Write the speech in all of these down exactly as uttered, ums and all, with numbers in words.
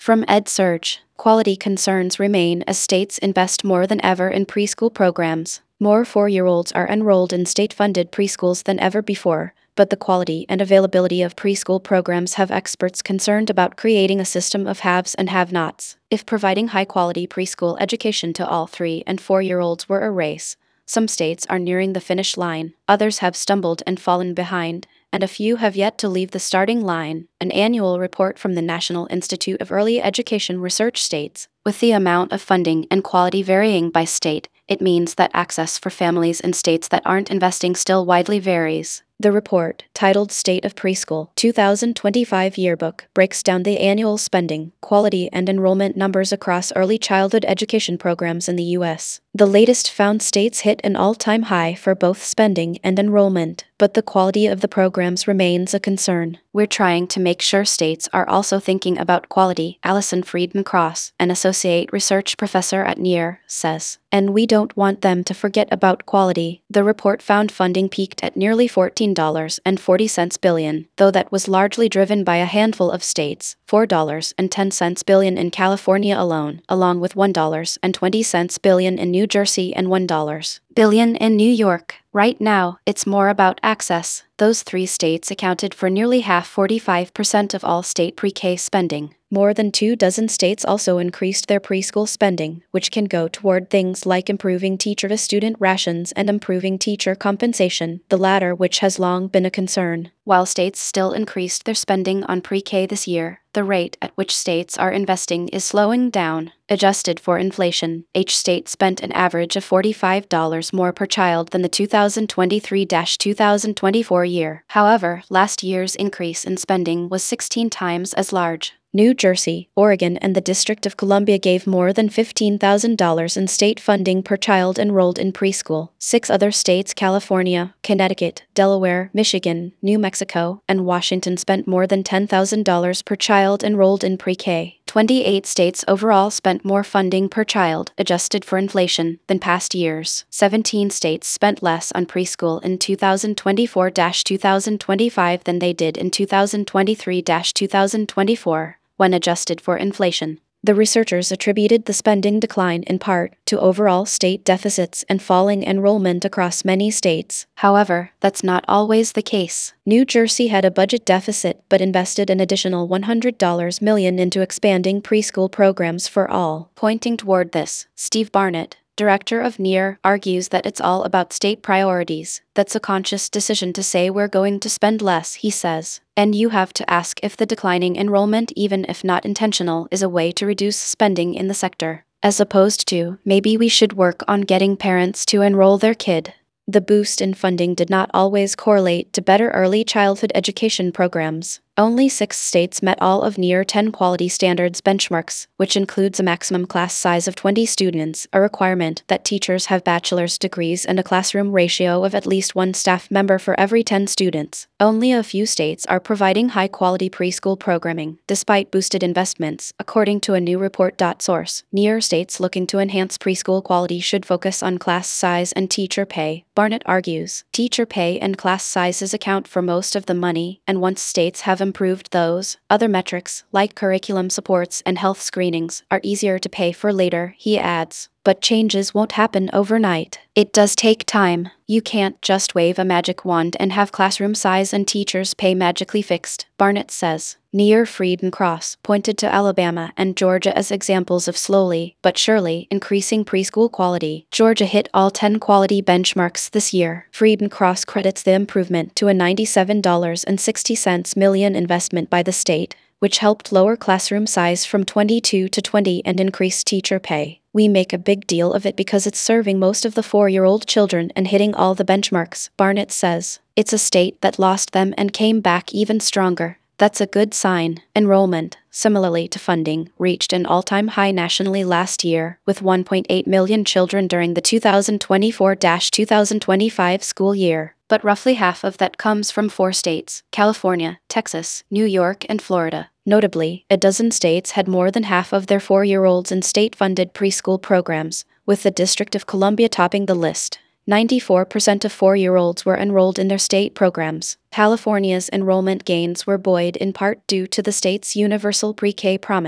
From EdSurge, quality concerns remain as states invest more than ever in preschool programs. More four-year-olds are enrolled in state-funded preschools than ever before, but the quality and availability of preschool programs have experts concerned about creating a system of haves and have-nots. If providing high-quality preschool education to all three- and four-year-olds were a race, some states are nearing the finish line, others have stumbled and fallen behind, and a few have yet to leave the starting line. An annual report from the National Institute of Early Education Research states, with the amount of funding and quality varying by state, it means that access for families in states that aren't investing still widely varies. The report, titled State of Preschool two thousand twenty-five Yearbook, breaks down the annual spending, quality, and enrollment numbers across early childhood education programs in the U S. The latest found states hit an all-time high for both spending and enrollment, but the quality of the programs remains a concern. We're trying to make sure states are also thinking about quality, Allison Friedman Cross, an associate research professor at N E R, says. And we don't want them to forget about quality. The report found funding peaked at nearly fourteen dollars and forty cents billion, though that was largely driven by a handful of states, four dollars and ten cents billion in California alone, along with one dollar and twenty cents billion in New Jersey and one dollar billion in New York. Right now, it's more about access. Those three states accounted for nearly half forty-five percent of all state pre-K spending. More than two dozen states also increased their preschool spending, which can go toward things like improving teacher-to-student rations and improving teacher compensation, the latter which has long been a concern. While states still increased their spending on pre-K this year, the rate at which states are investing is slowing down. Adjusted for inflation, each state spent an average of forty-five dollars more per child than the two thousand twenty-three to two thousand twenty-four year. However, last year's increase in spending was sixteen times as large. New Jersey, Oregon, and the District of Columbia gave more than fifteen thousand dollars in state funding per child enrolled in preschool. Six other states, California, Connecticut, Delaware, Michigan, New Mexico, and Washington, spent more than ten thousand dollars per child enrolled in pre-K. twenty-eight states overall spent more funding per child, adjusted for inflation, than past years. seventeen states spent less on preschool in two thousand twenty-four to two thousand twenty-five than they did in two thousand twenty-three to two thousand twenty-four. When adjusted for inflation. The researchers attributed the spending decline in part to overall state deficits and falling enrollment across many states. However, that's not always the case. New Jersey had a budget deficit but invested an additional one hundred million dollars into expanding preschool programs for all. Pointing toward this, Steve Barnett, director of N E R, argues that it's all about state priorities. That's a conscious decision to say we're going to spend less, he says. And you have to ask if the declining enrollment, even if not intentional, is a way to reduce spending in the sector, as opposed to, maybe we should work on getting parents to enroll their kid. The boost in funding did not always correlate to better early childhood education programs. Only six states met all of N E R ten quality standards benchmarks, which includes a maximum class size of twenty students, a requirement that teachers have bachelor's degrees, and a classroom ratio of at least one staff member for every ten students. Only a few states are providing high-quality preschool programming, despite boosted investments, according to a new report. Source: N E R states looking to enhance preschool quality should focus on class size and teacher pay. Barnett argues, teacher pay and class sizes account for most of the money, and once states have improved those, other metrics, like curriculum supports and health screenings, are easier to pay for later, he adds. But changes won't happen overnight. It does take time. You can't just wave a magic wand and have classroom size and teachers' pay magically fixed, Barnett says. N E R Friedman Cross pointed to Alabama and Georgia as examples of slowly, but surely, increasing preschool quality. Georgia hit all ten quality benchmarks this year. Friedman Cross credits the improvement to a ninety-seven dollars and sixty cents million investment by the state, which helped lower classroom size from twenty-two to twenty and increase teacher pay. We make a big deal of it because it's serving most of the four-year-old children and hitting all the benchmarks, Barnett says. It's a state that lost them and came back even stronger. That's a good sign. Enrollment, similarly to funding, reached an all-time high nationally last year, with one point eight million children during the two thousand twenty-four to two thousand twenty-five school year. But roughly half of that comes from four states: California, Texas, New York, and Florida. Notably, a dozen states had more than half of their four-year-olds in state-funded preschool programs, with the District of Columbia topping the list. ninety-four percent of four-year-olds were enrolled in their state programs. California's enrollment gains were buoyed in part due to the state's universal pre-K promise.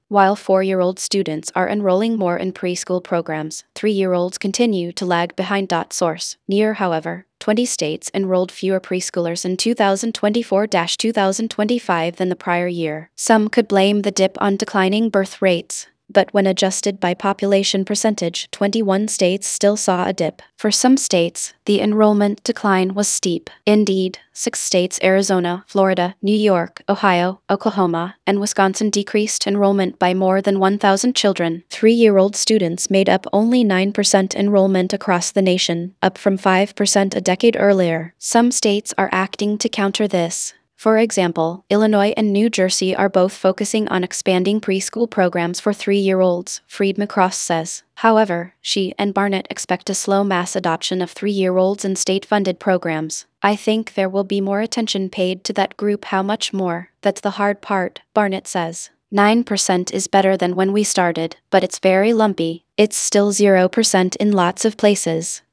While four-year-old students are enrolling more in preschool programs, three-year-olds continue to lag behind. Source: Near. However, twenty states enrolled fewer preschoolers in two thousand twenty-four to two thousand twenty-five than the prior year. Some could blame the dip on declining birth rates, but when adjusted by population percentage, twenty-one states still saw a dip. For some states, the enrollment decline was steep. Indeed, six states, Arizona, Florida, New York, Ohio, Oklahoma, and Wisconsin, decreased enrollment by more than one thousand children. Three-year-old students made up only nine percent enrollment across the nation, up from five percent a decade earlier. Some states are acting to counter this. For example, Illinois and New Jersey are both focusing on expanding preschool programs for three-year-olds, Freed-McCross says. However, she and Barnett expect a slow mass adoption of three-year-olds in state-funded programs. I think there will be more attention paid to that group. How much more? That's the hard part, Barnett says. nine percent is better than when we started, but it's very lumpy. It's still zero percent in lots of places.